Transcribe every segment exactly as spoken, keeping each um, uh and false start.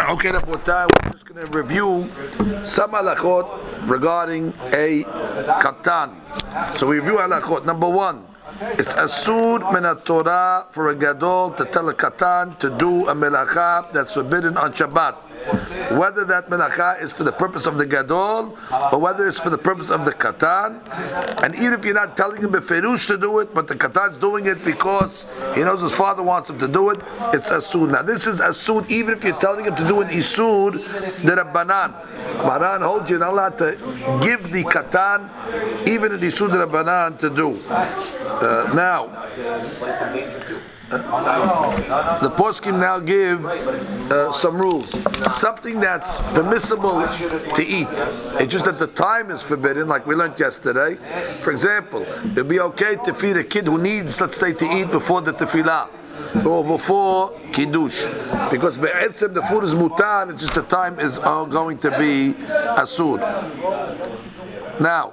Okay, Rabotai, we're just going to review some halachot regarding a katan. So we review halachot. Number one, it's asur min Torah for a gadol to tell a katan to do a melacha that's forbidden on Shabbat. Whether that melacha is for the purpose of the gadol or whether it's for the purpose of the katan, and even if you're not telling him beferush to do it, but the katan's doing it because he knows his father wants him to do it, it's asur. Now this is asur even if you're telling him to do an isur the rabbanan. Maran holds you not allowed to give the katan even an isur the rabbanan to do. Uh, now. Uh, the poskim now give uh, some rules. Something that's permissible to eat. It's just that the time is forbidden, like we learned yesterday. For example, it'd be okay to feed a kid who needs, let's say, to eat before the tefillah or before kiddush, because be'etzem the food is mutar. It's just the time is uh, going to be asur. Now,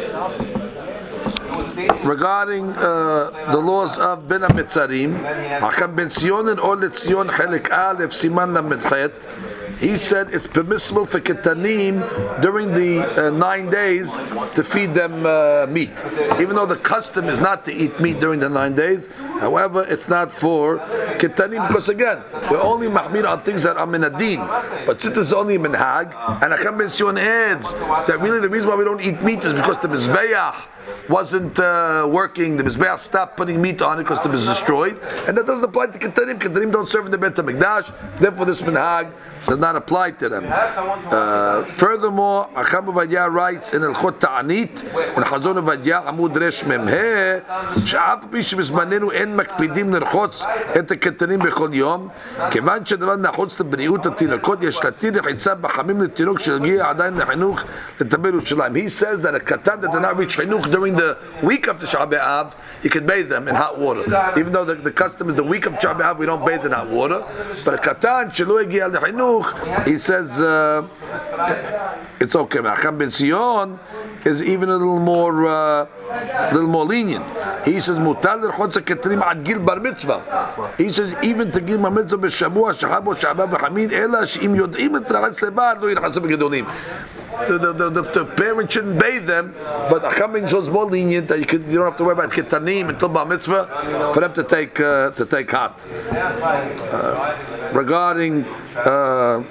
regarding uh, the laws of Ben HaMetzarim, Hakam Ben Sion and Or Letzion Chelik Aleph Siman Lamedchet, he said it's permissible for ketanim during the uh, nine days to feed them uh, meat, even though the custom is not to eat meat during the nine days. However, it's not for ketanim because again, we're only mahmir on things that are min adin. But since it's only minhag, and Hakam Ben Sion adds that really the reason why we don't eat meat is because the mizbeach wasn't uh, working, the Mizbeach stopped putting meat on it because it was destroyed, and that doesn't apply to Ketanim. Ketanim don't serve in the Beit HaMikdash, therefore this minhag does not apply to them. Uh, furthermore, Acham Ovadia writes in Elchot Ta'anit, in Chazon Ovadia, Amud Resh Memhe, שאף פי שבזמננו אין מקפידים לרחוץ את הקטנים בכל יום, כיוון שהדבר נחוץ לבריאות התינוקות, יש להתיר רחיצה בחמים לתינוק שהגיע עדיין לחינוך לטמא ירושלים. He says that a katan that did not reach chinuch during the week of the Tisha B'Av, you can bathe them in hot water. Even though the, the custom is the week of Tisha B'Av, we don't bathe in hot water. But a katan shelo egia lechinuch, he says uh, it's okay. Hakam Ben Sion is even a little more, uh, little more lenient. He says mutar l'rchotz haketanim ad gil bar mitzvah. He says even to gil bar mitzvah b'shavua shachabo sha'aba b'hamid ela she'im yod'im et rachatz levad lo yirchatzu b'gedolim. The, the, the, the, the parents shouldn't bathe them, but Hakam Ben Sion is more lenient that you, could, you don't have to worry about ketanim until bar mitzvah for them to take uh, to take hot. Uh, regarding uh,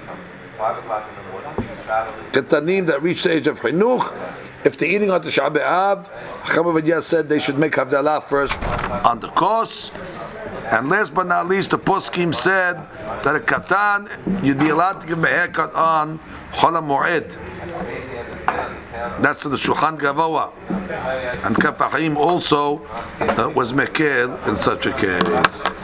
ketanim that reach the age of chinuch, if they're eating on the Tisha B'Av, Hakam Ovadia said they should make havdalah first on the course. And last but not least, the poskim said that a katan you'd be allowed to give him a haircut on Chol HaMoed. That's to the Shulchan Gavoa, and Kaf HaChaim also uh, was mekel in such a case.